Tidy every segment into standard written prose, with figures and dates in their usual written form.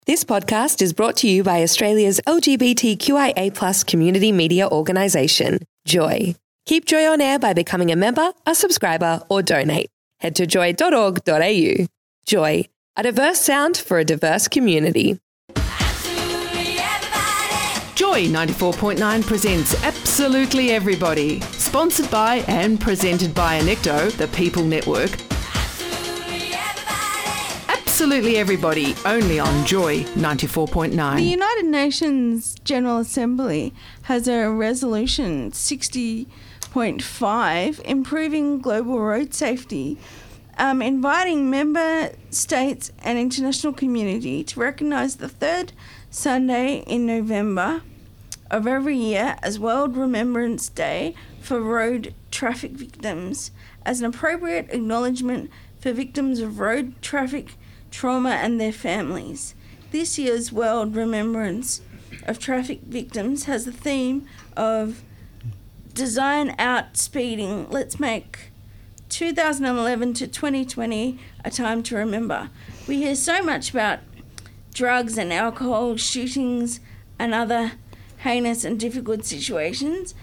This podcast is brought to you by Australia's LGBTQIA+ community media organisation, Joy. Keep Joy on air by becoming a member, a subscriber, or donate. Head to joy.org.au. Joy, a diverse sound for a diverse community. Joy 94.9 presents Absolutely Everybody, sponsored by and presented by Anecto, the People Network. Absolutely Everybody, only on Joy 94.9. The United Nations General Assembly has a resolution 60.5 improving global road safety, inviting member states and international community to recognise the third Sunday in November of every year as World Remembrance Day for road traffic victims as an appropriate acknowledgement for victims of road traffic trauma and their families. This year's World Remembrance of Traffic Victims has the theme of Design Out Speeding. Let's make 2011 to 2020 a time to remember. We hear so much about drugs and alcohol, shootings and other heinous and difficult situations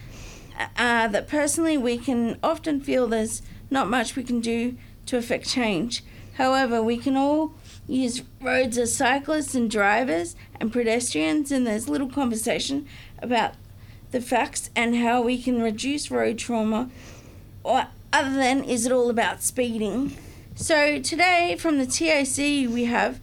that personally we can often feel there's not much we can do to affect change. However, we can all use roads as cyclists and drivers and pedestrians, and there's little conversation about the facts and how we can reduce road trauma, or other than is it all about speeding. So today from the TAC we have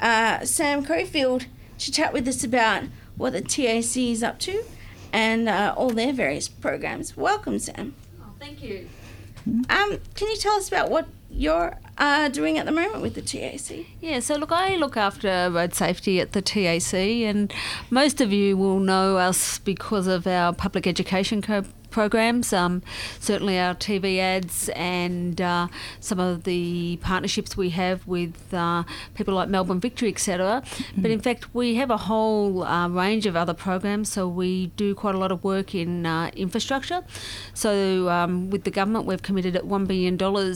Sam Cofield to chat with us about what the TAC is up to and all their various programs. Welcome, Sam. Oh, thank you. Can you tell us about what you're doing at the moment with the TAC? Yeah, so look, I look after road safety at the TAC, and most of you will know us because of our public education programs, certainly our TV ads and some of the partnerships we have with people like Melbourne Victory, etc. But in fact, we have a whole range of other programs, so we do quite a lot of work in infrastructure. So with the government, we've committed at $1 billion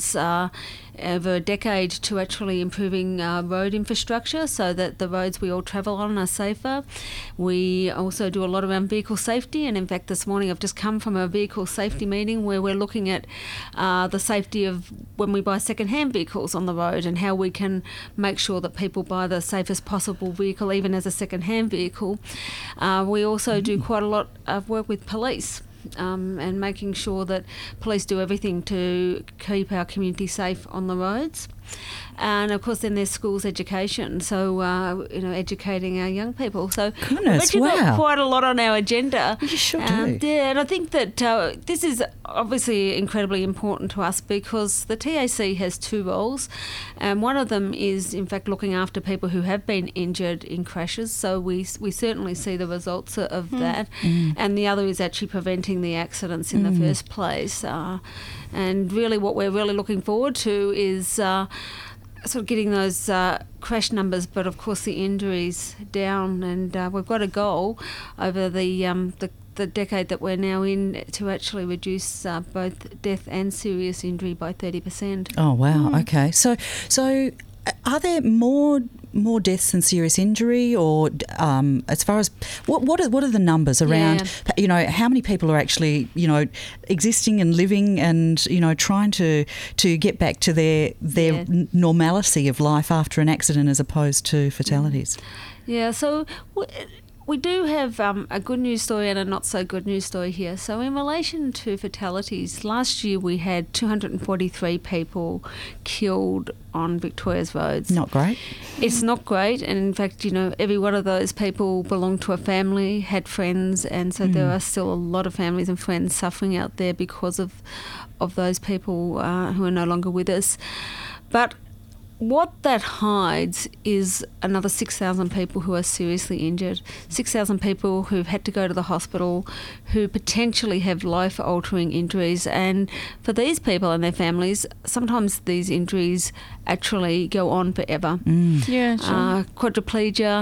over a decade to actually improving road infrastructure so that the roads we all travel on are safer. We also do a lot around vehicle safety, and in fact this morning I've just come from a vehicle safety meeting where we're looking at the safety of when we buy second-hand vehicles on the road and how we can make sure that people buy the safest possible vehicle even as a second-hand vehicle. We also do quite a lot of work with police. And making sure that police do everything to keep our community safe on the roads. And of course then there's schools education, so educating our young people. So we've actually got quite a lot on our agenda. You sure do. Yeah, and I think that this is obviously incredibly important to us because the TAC has two roles, and one of them is in fact looking after people who have been injured in crashes, so we certainly see the results of that, and the other is actually preventing the accidents in the first place. And really what we're really looking forward to is sort of getting those crash numbers, but of course the injuries down, and we've got a goal over the decade that we're now in to actually reduce both death and serious injury by 30%. Oh wow! Okay, so are there more deaths than serious injury, or as far as what are the numbers around? Yeah. How many people are actually existing and living and trying to get back to their normalcy of life after an accident as opposed to fatalities? Yeah, so we do have a good news story and a not so good news story here. So in relation to fatalities, last year we had 243 people killed on Victoria's roads. Not great. It's not great, and in fact, every one of those people belonged to a family, had friends, and so there are still a lot of families and friends suffering out there because of those people who are no longer with us. But what that hides is another 6,000 people who are seriously injured, 6,000 people who've had to go to the hospital, who potentially have life-altering injuries. And for these people and their families, sometimes these injuries actually go on forever. Yeah, sure. Quadriplegia,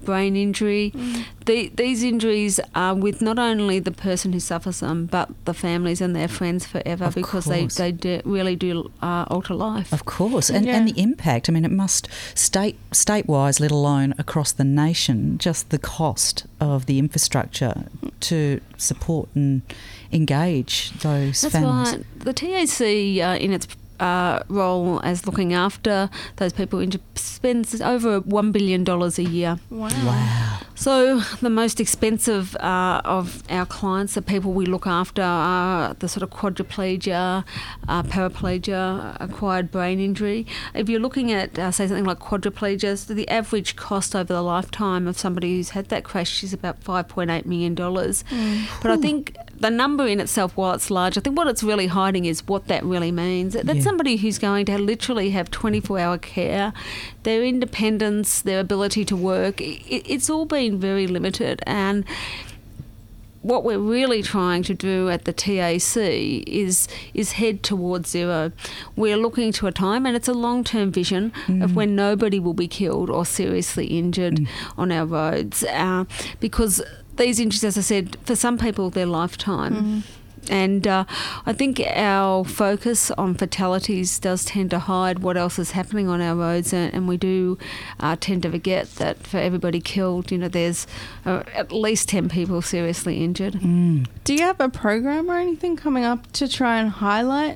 brain injury. These injuries are with not only the person who suffers them, but the families and their friends forever, because they really do alter life. Of course, and the impact. I mean, it must state-wise, let alone across the nation, just the cost of the infrastructure to support and engage those families. That's right. The TAC in its role as looking after those people spends over $1 billion a year. Wow. So the most expensive of our clients, the people we look after, are the sort of quadriplegia, paraplegia, acquired brain injury. If you're looking at, say, something like quadriplegia, so the average cost over the lifetime of somebody who's had that crash is about $5.8 million. But I think the number in itself, while it's large, I think what it's really hiding is what that really means. That's somebody who's going to literally have 24-hour care, their independence, their ability to work. It's all been very limited, and what we're really trying to do at the TAC is head towards zero. We're looking to a time, and it's a long-term vision of when nobody will be killed or seriously injured on our roads, because these injuries, as I said, for some people, they're lifetime. And I think our focus on fatalities does tend to hide what else is happening on our roads, and we do tend to forget that for everybody killed, there's at least 10 people seriously injured. Do you have a program or anything coming up to try and highlight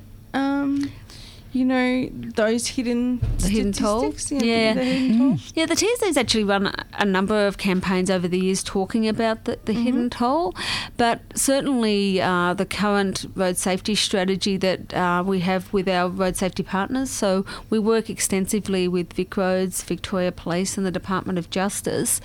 those hidden toll? Yeah. The hidden toll? Yeah, the TAC's actually run a number of campaigns over the years talking about the hidden toll, but certainly the current road safety strategy that we have with our road safety partners, so we work extensively with VicRoads, Victoria Police and the Department of Justice.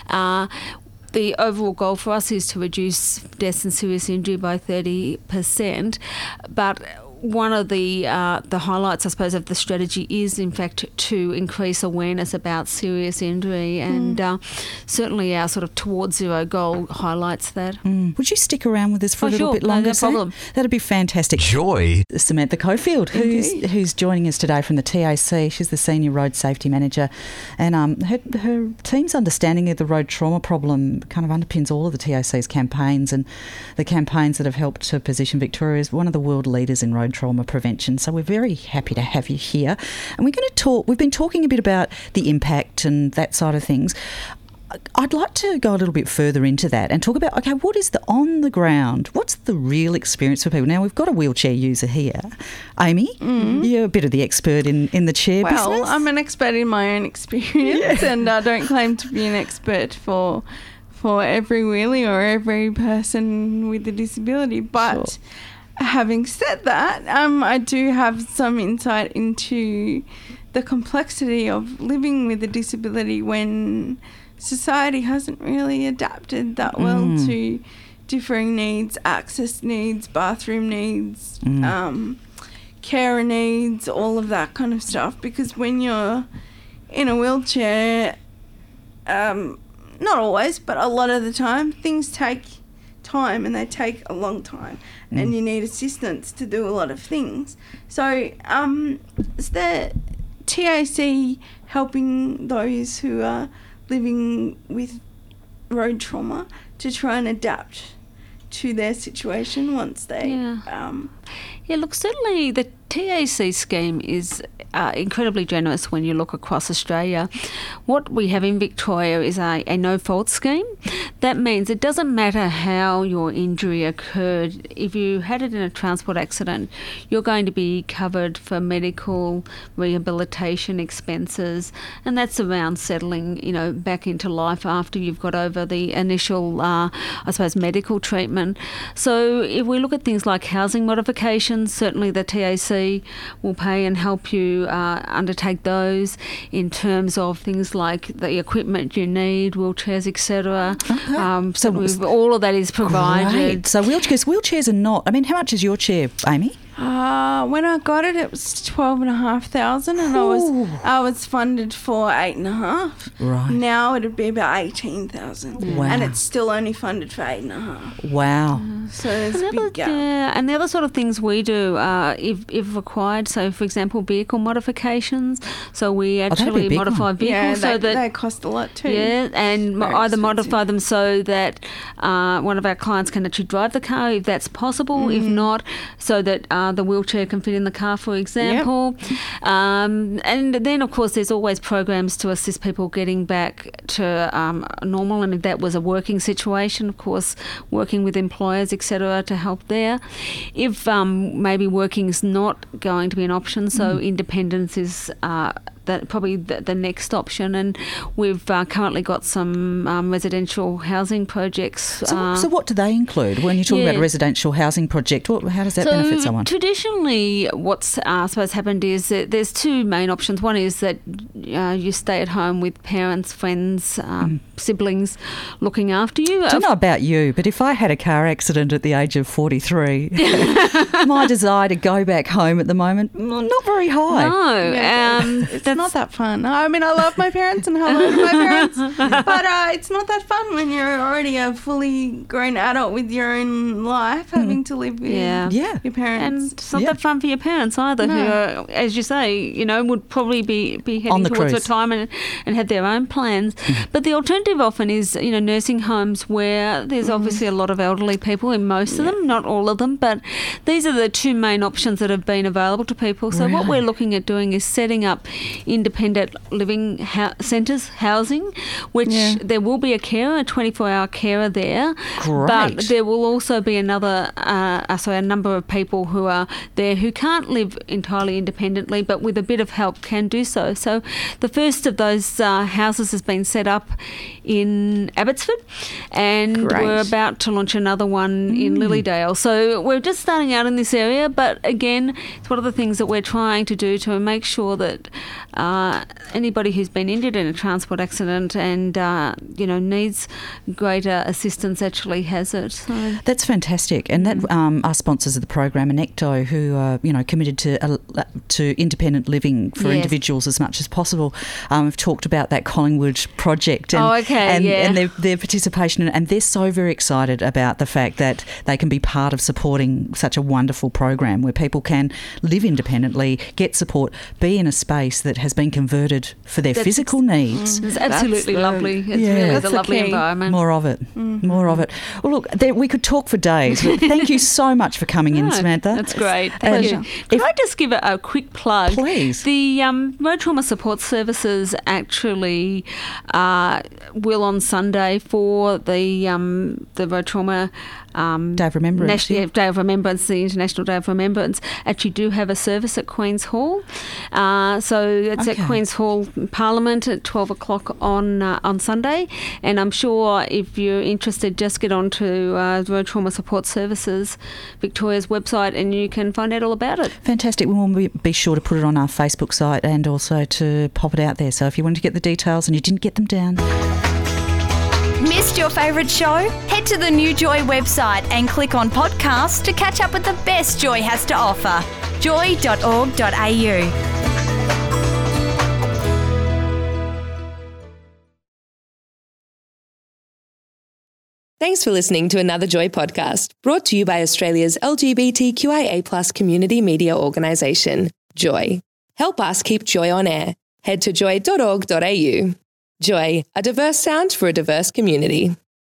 The overall goal for us is to reduce deaths and serious injury by 30%, but one of the highlights, I suppose, of the strategy is, in fact, to increase awareness about serious injury, and certainly our sort of towards zero goal highlights that. Would you stick around with us for a little bit longer? No problem. That'd be fantastic. Joy. Samantha Cofield, who's joining us today from the TAC. She's the Senior Road Safety Manager, and her team's understanding of the road trauma problem kind of underpins all of the TAC's campaigns, and the campaigns that have helped to position Victoria as one of the world leaders in road trauma prevention. So we're very happy to have you here. And we're going to talk, we've been talking a bit about the impact and that side of things. I'd like to go a little bit further into that and talk about, okay, what is the on the ground? What's the real experience for people? Now, we've got a wheelchair user here. Amy, you're a bit of the expert in the chair business. Well, I'm an expert in my own experience, and I don't claim to be an expert for every wheelie or every person with a disability. But having said that, I do have some insight into the complexity of living with a disability when society hasn't really adapted that well to differing needs, access needs, bathroom needs, carer needs, all of that kind of stuff. Because when you're in a wheelchair, not always, but a lot of the time, things take time, and they take a long time, and you need assistance to do a lot of things. So is the TAC helping those who are living with road trauma to try and adapt to their situation once they... Yeah, look, certainly the TAC scheme is incredibly generous when you look across Australia. What we have in Victoria is a no-fault scheme. That means it doesn't matter how your injury occurred. If you had it in a transport accident, you're going to be covered for medical rehabilitation expenses, and that's around settling, back into life after you've got over the initial, medical treatment. So if we look at things like housing modifications, certainly the TAC will pay and help you undertake those in terms of things like the equipment you need, wheelchairs, etc. So all of that is provided. Great. So wheelchairs are not... I mean, how much is your chair, Amy? When I got it, it was 12,500, and I was funded for 8.5. Right. Now it'd be about 18,000. Wow. And it's still only funded for 8.5. Wow. So there's a big gap. Yeah, and the other sort of things we do, if required, so for example, vehicle modifications. So we actually big modify one. vehicles so that they cost a lot too. Yeah, and Very either expensive. modify them so that one of our clients can actually drive the car if that's possible. If not, so that the wheelchair can fit in the car, for example. And then, of course, there's always programs to assist people getting back to normal, and if that was a working situation, of course, working with employers, etc., to help there. If maybe working is not going to be an option, so independence is probably the next option, and we've currently got some residential housing projects. So what do they include when you talk about a residential housing project? How does that benefit someone? Traditionally, what's I suppose happened is that there's two main options. One is that you stay at home with parents, friends, siblings looking after you. I don't know about you, but if I had a car accident at the age of 43, my desire to go back home at the moment, not very high. No, it's not that fun. I mean, I love my parents and hello to my parents, but it's not that fun when you're already a fully grown adult with your own life, having to live with your parents. And it's not that fun for your parents either, who are, as you say, would probably be heading towards retirement and have their own plans. But the alternative often is, nursing homes where there's obviously a lot of elderly people in most of them, not all of them, but these are the two main options that have been available to people. So what we're looking at doing is setting up independent living centres, housing, which there will be a 24-hour carer there. Great. But there will also be a number of people who are there who can't live entirely independently, but with a bit of help can do so. So the first of those houses has been set up in Abbotsford, and we're about to launch another one in Lilydale. So we're just starting out in this area, but again, it's one of the things that we're trying to do to make sure that anybody who's been injured in a transport accident and needs greater assistance actually has it. So. That's fantastic, and that our sponsors of the program, Anecto, who are committed to independent living for individuals as much as possible, have talked about that Collingwood project and their participation, and they're so very excited about the fact that they can be part of supporting such a wonderful program where people can live independently, get support, be in a space that has been converted for their physical needs. It's absolutely lovely. It's really a lovely environment. More of it. More of it. Well, look, we could talk for days. But thank you so much for coming in, Samantha. That's great. Thank you. Can I just give a quick plug? Please. The Road Trauma Support Services actually will on Sunday for the Road Trauma Day of Remembrance. Day of Remembrance, the International Day of Remembrance, actually do have a service at Queen's Hall. So it's at Queen's Hall Parliament at 12 o'clock on Sunday. And I'm sure if you're interested, just get on to Road Trauma Support Services Victoria's website and you can find out all about it. Fantastic. We will be sure to put it on our Facebook site and also to pop it out there. So if you want to get the details and you didn't get them down... Missed your favourite show? Head to the New Joy website and click on podcasts to catch up with the best Joy has to offer. joy.org.au. Thanks for listening to another Joy podcast, brought to you by Australia's LGBTQIA+ community media organisation, Joy. Help us keep Joy on air. Head to joy.org.au. Joy, a diverse sound for a diverse community.